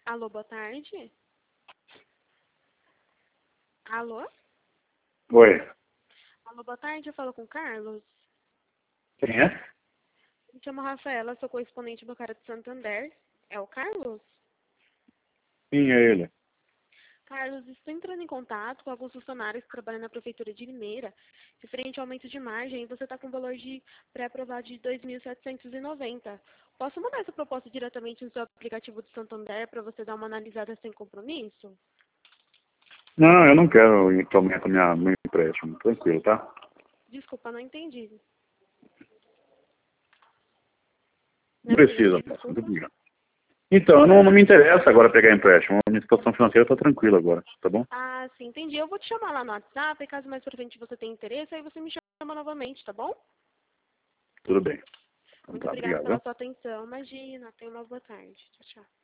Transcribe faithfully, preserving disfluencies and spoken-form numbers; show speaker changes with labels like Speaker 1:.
Speaker 1: Alô, boa tarde. Alô?
Speaker 2: Oi.
Speaker 1: Alô, boa tarde, eu falo com o Carlos.
Speaker 2: Quem é?
Speaker 1: Me chamo Rafaela, sou correspondente bancária de Santander. É o Carlos?
Speaker 2: Sim, é ele.
Speaker 1: Carlos, estou entrando em contato com alguns funcionários que trabalham na Prefeitura de Limeira, referente ao aumento de margem, e você está com um valor de pré-aprovado de dois mil setecentos e noventa. Posso mandar essa proposta diretamente no seu aplicativo do Santander para você dar uma analisada sem compromisso?
Speaker 2: Não, eu não quero que aumente minha, meu empréstimo. Tranquilo, tá?
Speaker 1: Desculpa, não entendi.
Speaker 2: Não
Speaker 1: Não
Speaker 2: precisa,
Speaker 1: entendi,
Speaker 2: moça. Muito
Speaker 1: desculpa.
Speaker 2: obrigado. Então, não, não me interessa agora pegar empréstimo. A minha situação financeira está tranquila agora, tá bom?
Speaker 1: Ah, sim, entendi. Eu vou te chamar lá no WhatsApp, e caso mais pra frente você tenha interesse, aí você me chama novamente, tá bom?
Speaker 2: Tudo bem. Então
Speaker 1: Muito
Speaker 2: tá,
Speaker 1: obrigada
Speaker 2: obrigado.
Speaker 1: pela
Speaker 2: Viu?
Speaker 1: sua atenção. Imagina, tenha uma boa tarde. Tchau, tchau.